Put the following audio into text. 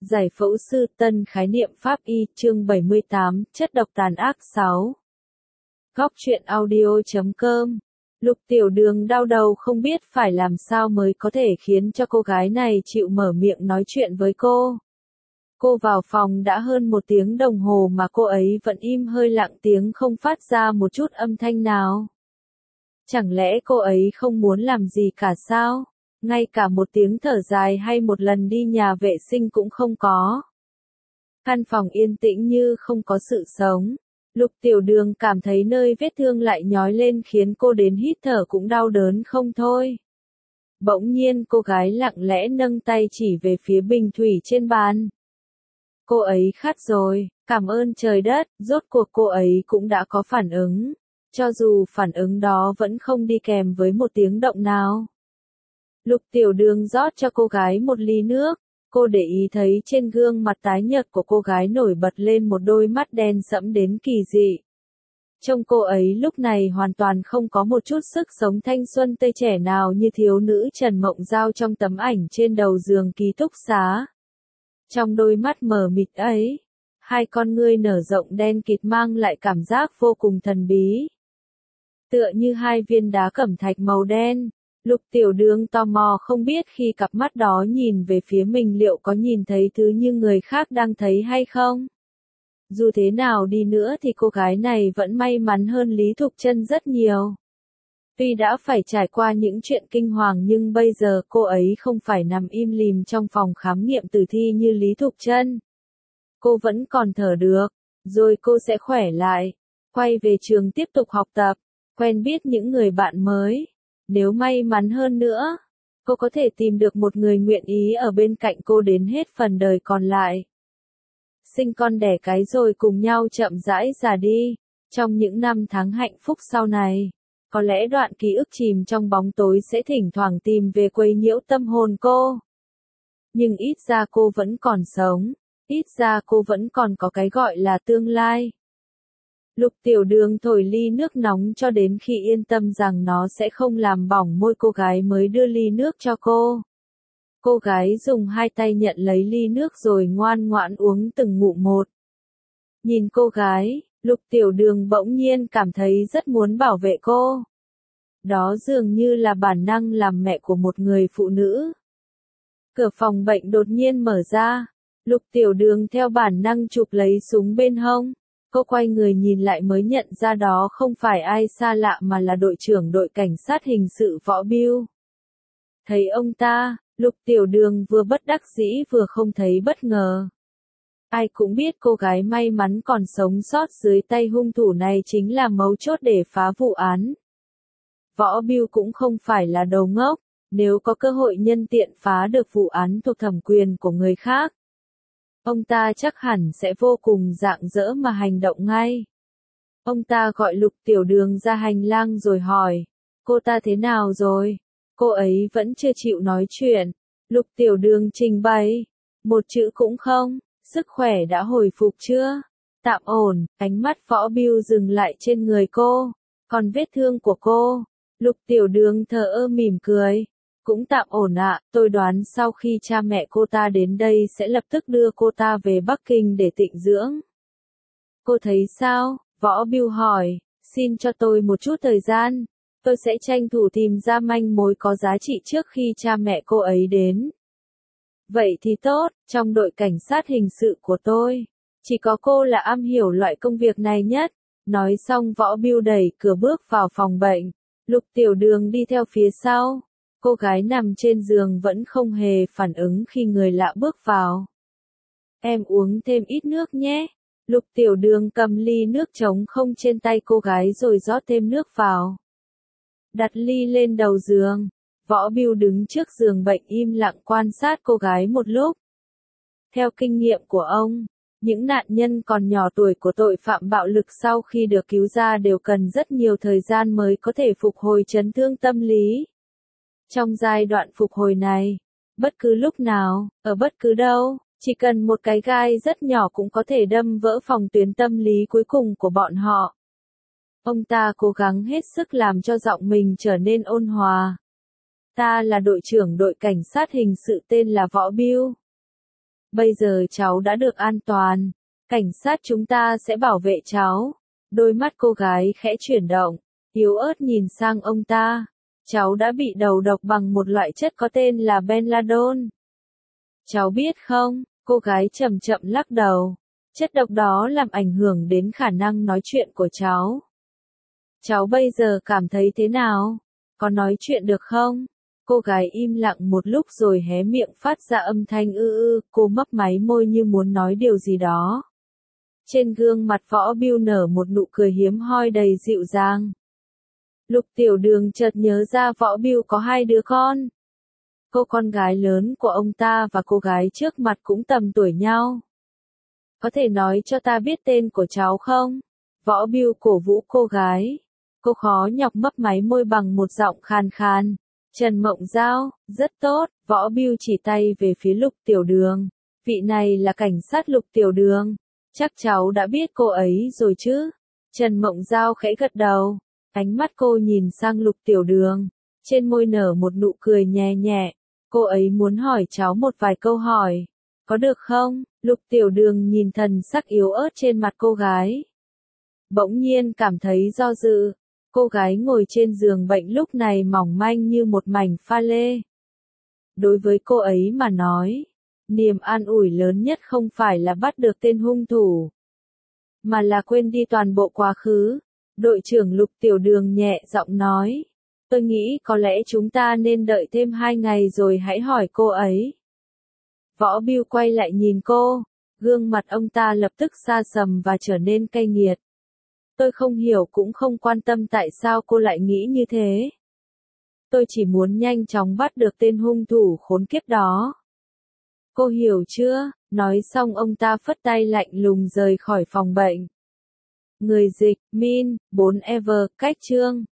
Giải phẫu sư tân khái niệm pháp y chương 78, chất độc tàn ác 6. Góc truyện audio.com. Lục Tiểu Đường đau đầu không biết phải làm sao mới có thể khiến cho cô gái này chịu mở miệng nói chuyện với cô. Cô vào phòng đã hơn 1 tiếng đồng hồ mà cô ấy vẫn im hơi lặng tiếng không phát ra một chút âm thanh nào. Chẳng lẽ cô ấy không muốn làm gì cả sao? Ngay cả một tiếng thở dài hay một lần đi nhà vệ sinh cũng không có. Căn phòng yên tĩnh như không có sự sống. Lục Tiểu Đường cảm thấy nơi vết thương lại nhói lên khiến cô đến hít thở cũng đau đớn không thôi. Bỗng nhiên cô gái lặng lẽ nâng tay chỉ về phía bình thủy trên bàn. Cô ấy khát rồi, cảm ơn trời đất, rốt cuộc cô ấy cũng đã có phản ứng. Cho dù phản ứng đó vẫn không đi kèm với một tiếng động nào. Lục Tiểu Đường rót cho cô gái một ly nước, cô để ý thấy trên gương mặt tái nhợt của cô gái nổi bật lên một đôi mắt đen sẫm đến kỳ dị. Trông cô ấy lúc này hoàn toàn không có một chút sức sống thanh xuân tươi trẻ nào như thiếu nữ Trần Mộng Giao trong tấm ảnh trên đầu giường ký túc xá. Trong đôi mắt mờ mịt ấy, hai con ngươi nở rộng đen kịt mang lại cảm giác vô cùng thần bí. Tựa như hai viên đá cẩm thạch màu đen. Lục Tiểu Đường tò mò không biết khi cặp mắt đó nhìn về phía mình liệu có nhìn thấy thứ như người khác đang thấy hay không. Dù thế nào đi nữa thì cô gái này vẫn may mắn hơn Lý Thục Chân rất nhiều. Tuy đã phải trải qua những chuyện kinh hoàng nhưng bây giờ cô ấy không phải nằm im lìm trong phòng khám nghiệm tử thi như Lý Thục Chân. Cô vẫn còn thở được, rồi cô sẽ khỏe lại, quay về trường tiếp tục học tập, quen biết những người bạn mới. Nếu may mắn hơn nữa, cô có thể tìm được một người nguyện ý ở bên cạnh cô đến hết phần đời còn lại. Sinh con đẻ cái rồi cùng nhau chậm rãi già đi. Trong những năm tháng hạnh phúc sau này, có lẽ đoạn ký ức chìm trong bóng tối sẽ thỉnh thoảng tìm về quấy nhiễu tâm hồn cô. Nhưng ít ra cô vẫn còn sống, ít ra cô vẫn còn có cái gọi là tương lai. Lục Tiểu Đường thổi ly nước nóng cho đến khi yên tâm rằng nó sẽ không làm bỏng môi cô gái mới đưa ly nước cho cô. Cô gái dùng hai tay nhận lấy ly nước rồi ngoan ngoãn uống từng ngụm một. Nhìn cô gái, Lục Tiểu Đường bỗng nhiên cảm thấy rất muốn bảo vệ cô. Đó dường như là bản năng làm mẹ của một người phụ nữ. Cửa phòng bệnh đột nhiên mở ra. Lục Tiểu Đường theo bản năng chụp lấy súng bên hông. Cô quay người nhìn lại mới nhận ra đó không phải ai xa lạ mà là đội trưởng đội cảnh sát hình sự Võ Biêu. Thấy ông ta, Lục Tiểu Đường vừa bất đắc dĩ vừa không thấy bất ngờ. Ai cũng biết cô gái may mắn còn sống sót dưới tay hung thủ này chính là mấu chốt để phá vụ án. Võ Biêu cũng không phải là đầu ngốc, nếu có cơ hội nhân tiện phá được vụ án thuộc thẩm quyền của người khác. Ông ta chắc hẳn sẽ vô cùng rạng rỡ mà hành động ngay. Ông ta gọi Lục Tiểu Đường ra hành lang rồi hỏi, cô ta thế nào rồi? Cô ấy vẫn chưa chịu nói chuyện. Lục Tiểu Đường trình bày, một chữ cũng không, sức khỏe đã hồi phục chưa? Tạm ổn, ánh mắt Võ Biêu dừng lại trên người cô. Còn vết thương của cô? Lục Tiểu Đường thờ ơ mỉm cười. Cũng tạm ổn ạ, tôi đoán sau khi cha mẹ cô ta đến đây sẽ lập tức đưa cô ta về Bắc Kinh để tịnh dưỡng. Cô thấy sao? Võ Biêu hỏi, xin cho tôi một chút thời gian. Tôi sẽ tranh thủ tìm ra manh mối có giá trị trước khi cha mẹ cô ấy đến. Vậy thì tốt, trong đội cảnh sát hình sự của tôi, chỉ có cô là am hiểu loại công việc này nhất. Nói xong Võ Biêu đẩy cửa bước vào phòng bệnh. Lục Tiểu Đường đi theo phía sau. Cô gái nằm trên giường vẫn không hề phản ứng khi người lạ bước vào. Em uống thêm ít nước nhé. Lục Tiểu Đường cầm ly nước trống không trên tay cô gái rồi rót thêm nước vào. Đặt ly lên đầu giường. Võ Biêu đứng trước giường bệnh im lặng quan sát cô gái một lúc. Theo kinh nghiệm của ông, những nạn nhân còn nhỏ tuổi của tội phạm bạo lực sau khi được cứu ra đều cần rất nhiều thời gian mới có thể phục hồi chấn thương tâm lý. Trong giai đoạn phục hồi này, bất cứ lúc nào, ở bất cứ đâu, chỉ cần một cái gai rất nhỏ cũng có thể đâm vỡ phòng tuyến tâm lý cuối cùng của bọn họ. Ông ta cố gắng hết sức làm cho giọng mình trở nên ôn hòa. Ta là đội trưởng đội cảnh sát hình sự tên là Võ Biêu. Bây giờ cháu đã được an toàn. Cảnh sát chúng ta sẽ bảo vệ cháu. Đôi mắt cô gái khẽ chuyển động, yếu ớt nhìn sang ông ta. Cháu đã bị đầu độc bằng một loại chất có tên là Benladon. Cháu biết không? Cô gái chậm chậm lắc đầu. Chất độc đó làm ảnh hưởng đến khả năng nói chuyện của cháu. Cháu bây giờ cảm thấy thế nào? Có nói chuyện được không? Cô gái im lặng một lúc rồi hé miệng phát ra âm thanh cô mấp máy môi như muốn nói điều gì đó. Trên gương mặt Võ Bưu nở một nụ cười hiếm hoi đầy dịu dàng. Lục Tiểu Đường chợt nhớ ra Võ Bưu có 2 đứa con. Cô con gái lớn của ông ta và cô gái trước mặt cũng tầm tuổi nhau. Có thể nói cho ta biết tên của cháu không? Võ Bưu cổ vũ cô gái. Cô khó nhọc mấp máy môi bằng một giọng khàn khàn. Trần Mộng Giao, rất tốt. Võ Bưu chỉ tay về phía Lục Tiểu Đường. Vị này là cảnh sát Lục Tiểu Đường. Chắc cháu đã biết cô ấy rồi chứ? Trần Mộng Giao khẽ gật đầu. Ánh mắt cô nhìn sang Lục Tiểu Đường. Trên môi nở một nụ cười nhẹ nhẹ. Cô ấy muốn hỏi cháu một vài câu hỏi. Có được không? Lục Tiểu Đường nhìn thần sắc yếu ớt trên mặt cô gái. Bỗng nhiên cảm thấy do dự. Cô gái ngồi trên giường bệnh lúc này mỏng manh như một mảnh pha lê. Đối với cô ấy mà nói, niềm an ủi lớn nhất không phải là bắt được tên hung thủ, mà là quên đi toàn bộ quá khứ. Đội trưởng Lục Tiểu Đường nhẹ giọng nói. Tôi nghĩ có lẽ chúng ta nên đợi thêm 2 ngày rồi hãy hỏi cô ấy. Võ Bưu quay lại nhìn cô. Gương mặt ông ta lập tức xa sầm và trở nên cay nghiệt. Tôi không hiểu cũng không quan tâm tại sao cô lại nghĩ như thế. Tôi chỉ muốn nhanh chóng bắt được tên hung thủ khốn kiếp đó. Cô hiểu chưa? Nói xong ông ta phất tay lạnh lùng rời khỏi phòng bệnh. Người dịch, Min, 4 Ever, cách chương.